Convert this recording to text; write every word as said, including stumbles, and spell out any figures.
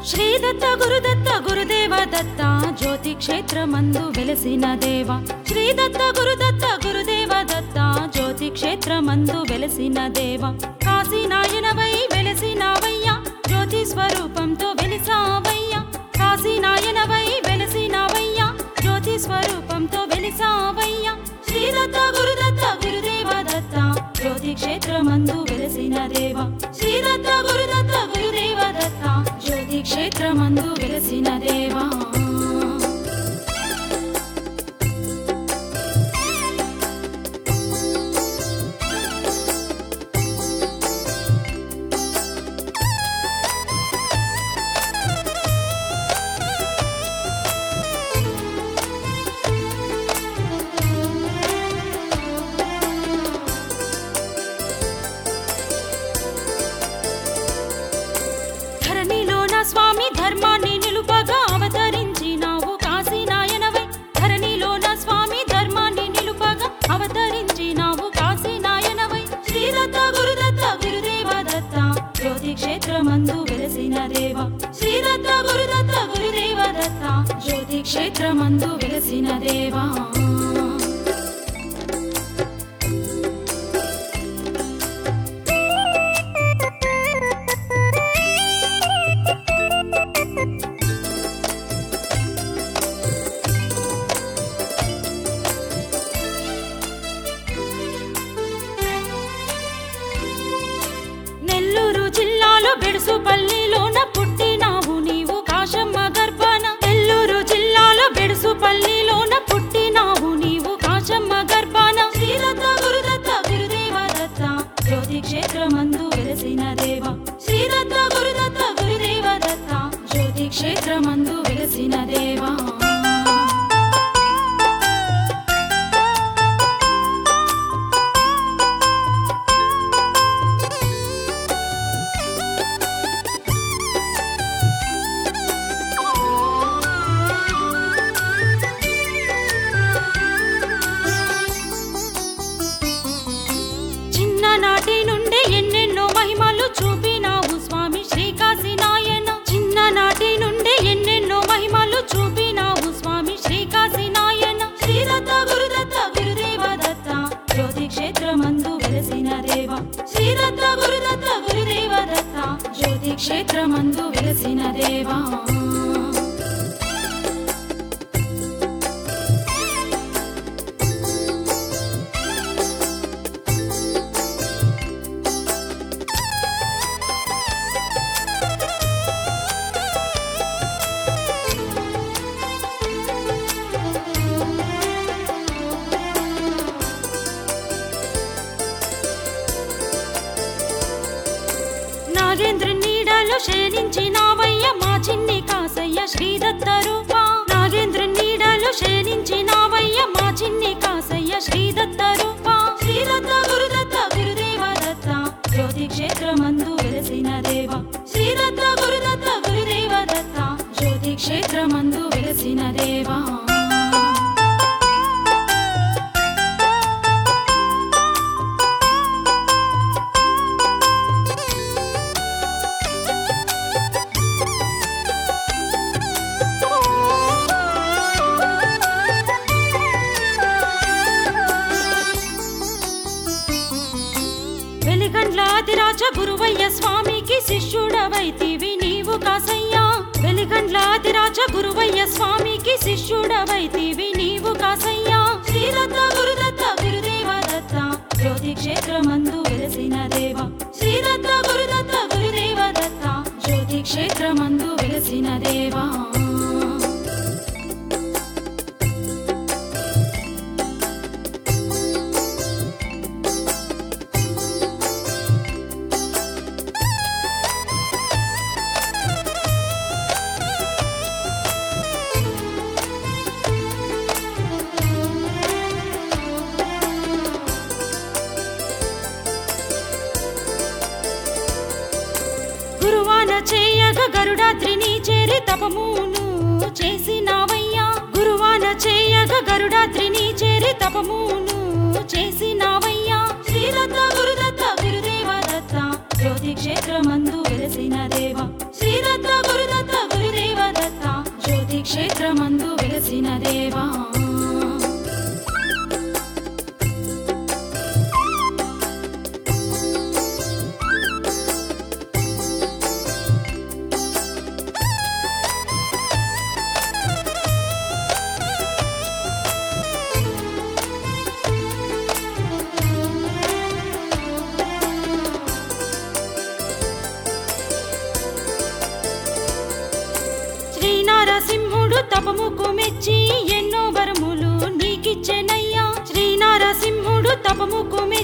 శ్రీదత్త గురుదత్త గురుదేవ దత్త జ్యోతి క్షేత్రమందు వెలసిన దేవ శ్రీదత్త గురుదత్త గురుదేవ దత్త జ్యోతి క్షేత్రమందు వెలసిన దేవ కాశీనాయనవై వెలసినావయ్యా జ్యోతి స్వరూపంతో వెలిసావయ్యా కాశీనాయనవై వెలసినావయ్యా జ్యోతి స్వరూపంతో వెలిసావయ్యా శ్రీదత్త గురుదత్త గురుదేవ దత్త జ్యోతి క్షేత్రమందు వెలసిన దేవ శ్రీదత్త గురుదత్త గురుదేవ దత్త జ్యోతి క్షేత్రమందు వెలసిన దేవా స్వామి ధర్మాన్ని నిలుపగా అవతరించినావు కాశీనాయనవై ధరణిలోన స్వామి ధర్మాన్ని నిలుపగా అవతరించినావు కాశీనాయనవై శ్రీదత్త గురుదత్త గురుదేవ దత్త జ్యోతి క్షేత్రమందు వెలసిన దేవ శ్రీదత్త గురుదత్త గురుదేవ దత్త జ్యోతి క్షేత్రమందు వెలసిన దేవా బెడుసుపల్లిలోన పుట్టినావు నీవు కాశమ్మ గర్భాన నెల్లూరు జిల్లాలో బెడుసుపల్లిలోన పుట్టినావు నీవు కాశమ్మ గర్భాన శ్రీదత్త గురుదత్త గురుదేవ దత్త జ్యోతి క్షేత్రమందు వెలసిన దేవ శ్రీదత్త గురుదత్త గురుదేవ దత్త జ్యోతి క్షేత్రమందు వెలసిన దేవా నాటి నుండి ఎన్నెన్నో మహిమలు చూపినావు స్వామి శ్రీకాశీనాయన చిన్ననాటి నుండి ఎన్నెన్నో మహిమలు చూపినావు స్వామి శ్రీకాశీనాయన శ్రీదత్త గురుదత్త గురుదేవ దత్త జ్యోతి క్షేత్రమందు వెలసిన దేవ శ్రీదత్త గురుదత్త గురుదేవ దత్త జ్యోతి క్షేత్రమందు వెలసిన దేవా నాగేంద్ర నీడలో శయనించినావయ్య మా చిన్ని కాసయ్య శ్రీదత్త రూప నాగేంద్ర నీడలో శయనించినావయ్య మా చిన్ని కాసయ్య శ్రీదత్త రూప శ్రీదత్త గురుదత్త గురుదేవ దత్త జ్యోతి క్షేత్రమందు వెలసిన దేవ శ్రీదత్త గురుదత్త గురుదేవ దత్త జ్యోతి క్షేత్రమందు వెలసిన దేవా వెలిగండ్లాదిరాజ గురువయ్య స్వామికి శిష్యుడవైతివి నీవు కాసయ్యా వెలిగండ్లాదిరాజ గురువయ్య స్వామికి శిష్యుడవైతివి నీవు కాసయ్యా శ్రీదత్త గురుదత్త గురుదేవ దత్త జ్యోతి క్షేత్రమందు వెలసిన దేవ శ్రీదత్త గురుదత్త గురుదేవ దత్త జ్యోతి క్షేత్రమందు వెలసిన దేవా గురువాన చేయగ గరుడాద్రిని చేరి తపమును చేసినావయ్యా గురువాన చేయగ గరుడాద్రిని చేరి తపమును చేసినావయ్యా శ్రీదత్త గురుదత్త గురుదేవ దత్త జ్యోతి క్షేత్రమందు వెలసిన దేవ శ్రీదత్త గురుదత్త క్షేత్రమందు వెలసిన దేవా శ్రీనారసింహుడు తపముకు మెచ్చి ఎన్నో వరములు నీకిచ్చెనయ్యా శ్రీనారసింహుడు తపముకు